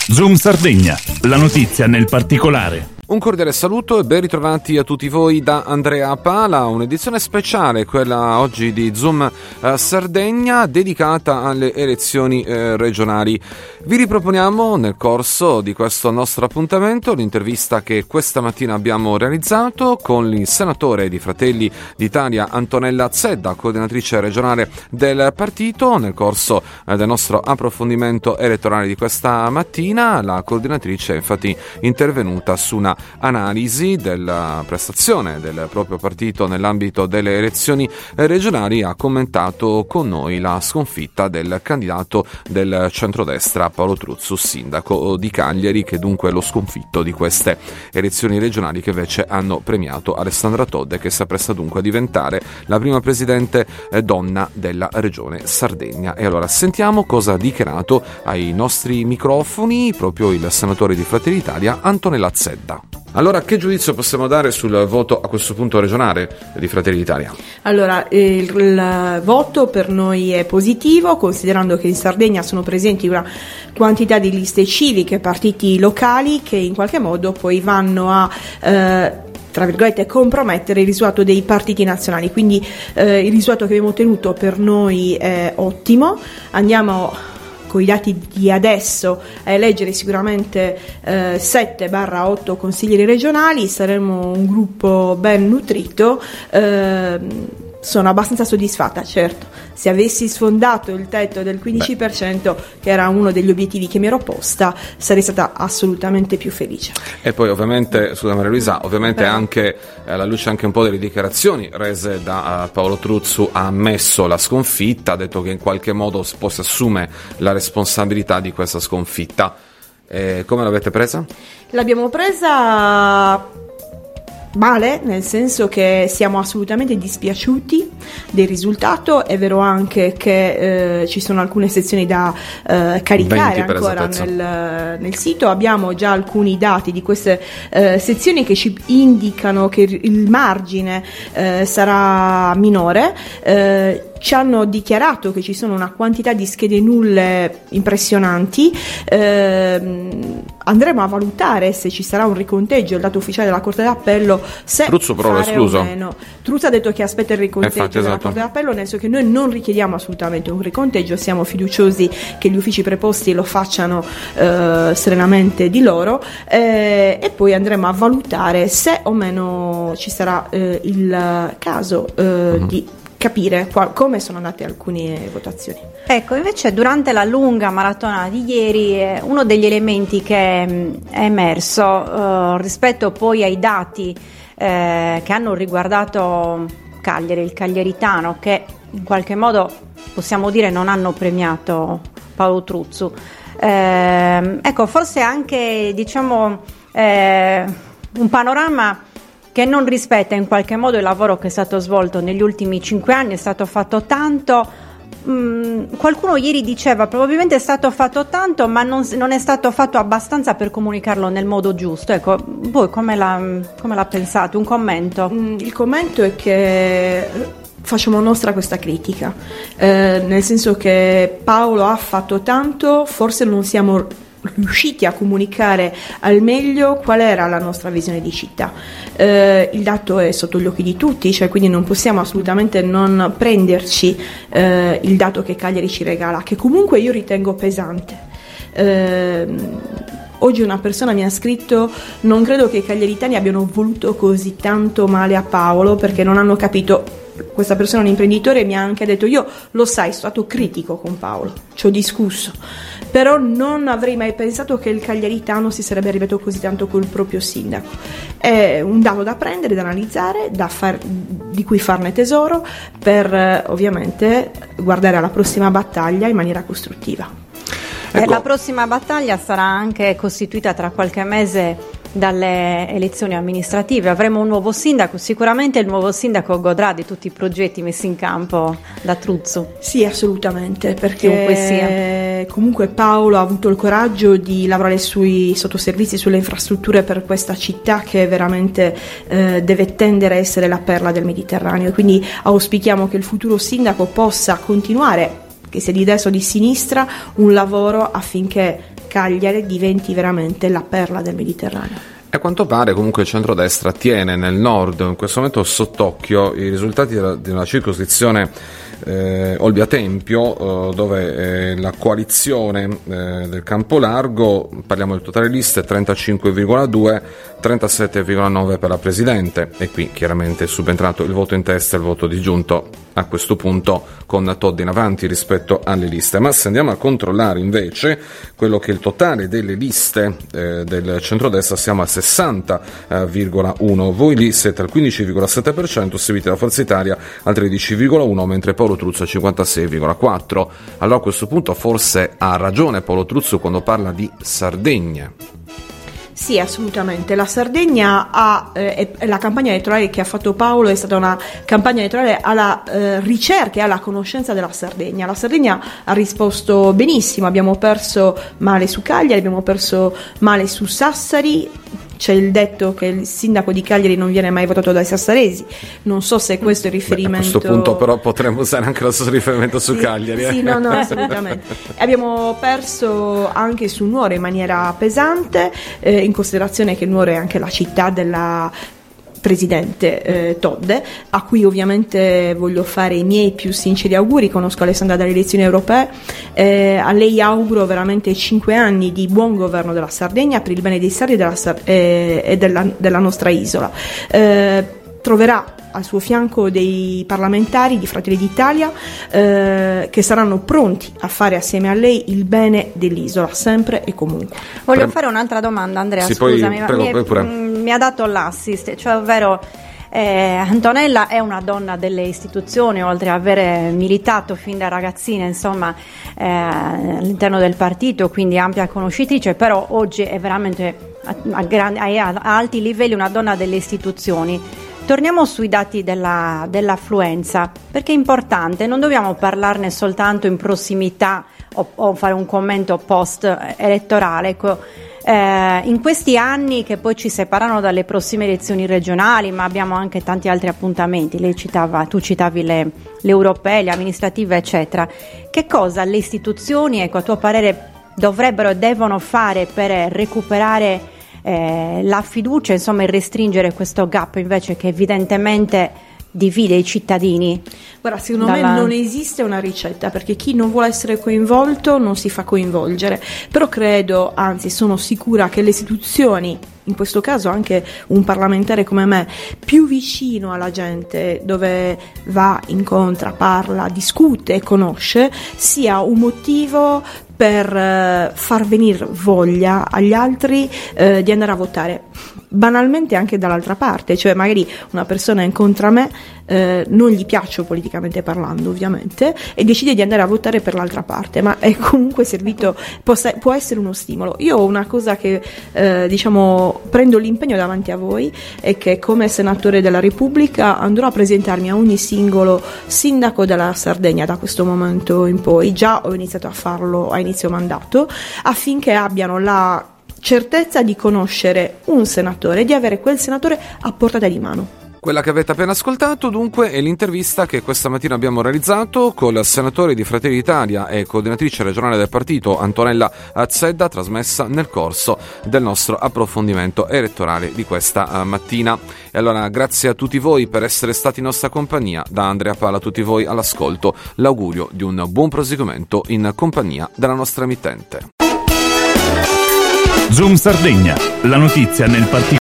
Zoom Sardegna, la notizia nel particolare. Un cordiale saluto e ben ritrovati a tutti voi da Andrea Pala, un'edizione speciale, quella oggi di Zoom Sardegna, dedicata alle elezioni regionali. Vi riproponiamo nel corso di questo nostro appuntamento l'intervista che questa mattina abbiamo realizzato con il senatore di Fratelli d'Italia Antonella Zedda, coordinatrice regionale del partito. Nel corso del nostro approfondimento elettorale di questa mattina, la coordinatrice è infatti intervenuta su una analisi della prestazione del proprio partito nell'ambito delle elezioni regionali. Ha commentato con noi la sconfitta del candidato del centrodestra Paolo Truzzu, sindaco di Cagliari, che dunque è lo sconfitto di queste elezioni regionali, che invece hanno premiato Alessandra Todde, che si appresta dunque a diventare la prima presidente donna della regione Sardegna. E allora sentiamo cosa ha dichiarato ai nostri microfoni proprio il senatore di Fratelli d'Italia Antonella Zedda. Allora, che giudizio possiamo dare sul voto a questo punto regionale di Fratelli d'Italia? Allora, il voto per noi è positivo, considerando che in Sardegna sono presenti una quantità di liste civiche, partiti locali, che in qualche modo poi vanno a tra virgolette compromettere il risultato dei partiti nazionali. Quindi il risultato che abbiamo ottenuto per noi è ottimo. Andiamo con i dati di adesso a eleggere sicuramente 7/8 consiglieri regionali. Saremo un gruppo ben nutrito. Sono abbastanza soddisfatta, certo. Se avessi sfondato il tetto del 15%, che era uno degli obiettivi che mi ero posta, sarei stata assolutamente più felice. E poi ovviamente, scusa Maria Luisa, ovviamente anche alla luce anche un po' delle dichiarazioni rese da Paolo Truzzu, ha ammesso la sconfitta, ha detto che in qualche modo si assume la responsabilità di questa sconfitta. Come l'avete presa? L'abbiamo presa male, nel senso che siamo assolutamente dispiaciuti del risultato. È vero anche che ci sono alcune sezioni da caricare ancora nel sito. Abbiamo già alcuni dati di queste sezioni che ci indicano che il margine sarà minore. Ci hanno dichiarato che ci sono una quantità di schede nulle impressionanti. Andremo a valutare se ci sarà un riconteggio, il dato ufficiale della Corte d'Appello, se Truzzu però l'ha escluso. Truzzu ha detto che aspetta il riconteggio della Corte d'Appello, nel senso che noi non richiediamo assolutamente un riconteggio, siamo fiduciosi che gli uffici preposti lo facciano serenamente di loro, e poi andremo a valutare se o meno ci sarà il caso di capire come sono andate alcune votazioni. Ecco, invece durante la lunga maratona di ieri uno degli elementi che è emerso rispetto poi ai dati che hanno riguardato Cagliari, il cagliaritano, che in qualche modo possiamo dire non hanno premiato Paolo Truzzu, ecco, forse anche un panorama che non rispetta in qualche modo il lavoro che è stato svolto negli ultimi 5 anni. È stato fatto tanto, qualcuno ieri diceva probabilmente è stato fatto tanto, ma non è stato fatto abbastanza per comunicarlo nel modo giusto. Ecco, voi come la pensate? Un commento? Il commento è che facciamo nostra questa critica, nel senso che Paolo ha fatto tanto, forse non siamo riusciti a comunicare al meglio qual era la nostra visione di città. Il dato è sotto gli occhi di tutti, cioè quindi non possiamo assolutamente non prenderci il dato che Cagliari ci regala, che comunque io ritengo pesante. Oggi una persona mi ha scritto: non credo che i cagliaritani abbiano voluto così tanto male a Paolo, perché non hanno capito. Questa persona è un imprenditore e mi ha anche detto: io lo sai, sono stato critico con Paolo, ci ho discusso, però non avrei mai pensato che il cagliaritano si sarebbe arrivato così tanto col proprio sindaco. È un dato da prendere, da analizzare, di cui farne tesoro, per ovviamente guardare alla prossima battaglia in maniera costruttiva. Ecco. La prossima battaglia sarà anche costituita tra qualche mese dalle elezioni amministrative. Avremo un nuovo sindaco, sicuramente il nuovo sindaco godrà di tutti i progetti messi in campo da Truzzu. Sì, assolutamente, perché comunque Paolo ha avuto il coraggio di lavorare sui sottoservizi, sulle infrastrutture per questa città che veramente deve tendere a essere la perla del Mediterraneo, e quindi auspichiamo che il futuro sindaco possa continuare, che sia di destra o di sinistra, un lavoro affinché Cagliari diventi veramente la perla del Mediterraneo. A quanto pare comunque il centrodestra tiene nel nord in questo momento sott'occhio i risultati della circoscrizione Olbia Tempio, dove la coalizione del campo largo, parliamo del totale liste, 35,2, 37,9 per la Presidente, e qui chiaramente è subentrato il voto in testa e il voto disgiunto a questo punto con Todde in avanti rispetto alle liste. Ma se andiamo a controllare invece quello che è il totale delle liste del centrodestra, siamo al 60,1, voi lì siete al 15,7%, seguiti da Forza Italia al 13,1, mentre Paolo Truzzo al 56,4. Allora a questo punto forse ha ragione Paolo Truzzo quando parla di Sardegna. Sì, assolutamente. La Sardegna la campagna elettorale che ha fatto Paolo è stata una campagna elettorale alla ricerca e alla conoscenza della Sardegna. La Sardegna ha risposto benissimo, abbiamo perso male su Cagliari, abbiamo perso male su Sassari. C'è il detto che il sindaco di Cagliari non viene mai votato dai sassaresi. Non so se questo è il riferimento. A questo punto però potremmo usare anche lo stesso riferimento su Cagliari. Sì, no, assolutamente. Abbiamo perso anche su Nuoro in maniera pesante, in considerazione che Nuoro è anche la città della presidente Todde, a cui ovviamente voglio fare i miei più sinceri auguri. Conosco Alessandra dalle elezioni europee, a lei auguro veramente 5 anni di buon governo della Sardegna per il bene dei sardi e della nostra isola. Troverà al suo fianco dei parlamentari di Fratelli d'Italia che saranno pronti a fare assieme a lei il bene dell'isola, sempre e comunque. Voglio fare un'altra domanda, Andrea, sì, scusami, prego, mi ha dato l'assist, cioè ovvero Antonella è una donna delle istituzioni, oltre ad aver militato fin da ragazzina, insomma, all'interno del partito, quindi ampia conoscitrice, però oggi è veramente a alti livelli una donna delle istituzioni. Torniamo sui dati dell'affluenza, perché è importante, non dobbiamo parlarne soltanto in prossimità o fare un commento post elettorale. Ecco, in questi anni che poi ci separano dalle prossime elezioni regionali, ma abbiamo anche tanti altri appuntamenti, tu citavi le europee, le amministrative, eccetera. Che cosa le istituzioni, ecco, a tuo parere, dovrebbero e devono fare per recuperare la fiducia, insomma, e restringere questo gap invece che evidentemente divide i cittadini? Guarda, secondo me non esiste una ricetta, perché chi non vuole essere coinvolto non si fa coinvolgere, però credo, anzi sono sicura che le istituzioni, in questo caso anche un parlamentare come me, più vicino alla gente, dove va, incontra, parla, discute e conosce, sia un motivo per far venire voglia agli altri di andare a votare. Banalmente anche dall'altra parte, cioè magari una persona incontra me, non gli piaccio politicamente parlando ovviamente, e decide di andare a votare per l'altra parte, ma è comunque servito, può essere uno stimolo. Io ho una cosa che prendo l'impegno davanti a voi, è che come senatore della Repubblica andrò a presentarmi a ogni singolo sindaco della Sardegna da questo momento in poi. Già ho iniziato a farlo a inizio mandato, affinché abbiano la certezza di conoscere un senatore, di avere quel senatore a portata di mano. Quella che avete appena ascoltato dunque è l'intervista che questa mattina abbiamo realizzato col senatore di Fratelli d'Italia e coordinatrice regionale del partito Antonella Zedda, trasmessa nel corso del nostro approfondimento elettorale di questa mattina. E allora grazie a tutti voi per essere stati in nostra compagnia. Da Andrea Pala a tutti voi all'ascolto l'augurio di un buon proseguimento in compagnia della nostra emittente. Zoom Sardegna, la notizia nel particolare.